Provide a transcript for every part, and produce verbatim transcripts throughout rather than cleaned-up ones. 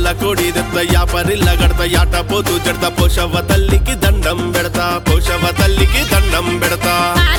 నల్ల కోడి దెత్త యాపరిల్ల గడత యాట పోతూ జడత పోషవ తల్లికి దండం పెడతా పోషవ తల్లికి దండం పెడతా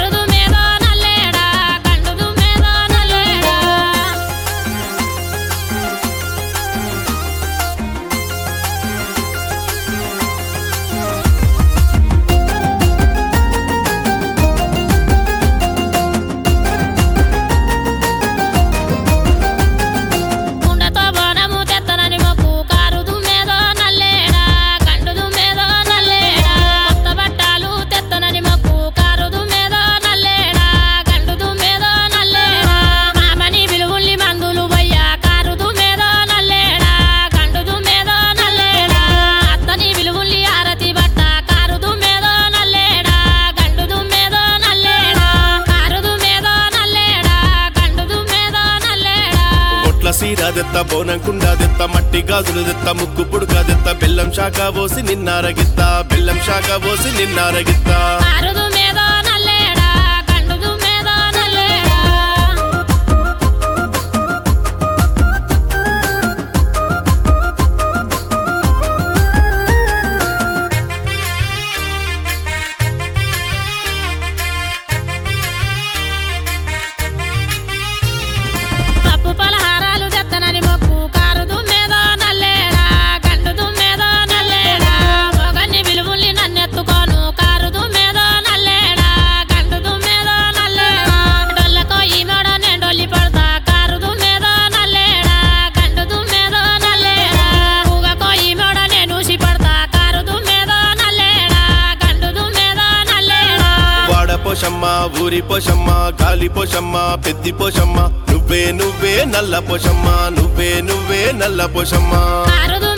సీరా దెత్త బోనం కుండా దెత్త మట్టి గాజులు దెత్త ముక్కు పుడుక దెత్త బెల్లం శాఖ పోసి నిన్నారగిత్త బెల్లం శాఖ పోసి నిన్నారగిత్త పోషమ్మ ఊరి పోషమ్మ గాలి పోషమ్మ పెద్ది పోషమ్మ నువ్వే నువ్వే నల్ల పోషమ్మ నువ్వే నువ్వే నల్ల పోషమ్మ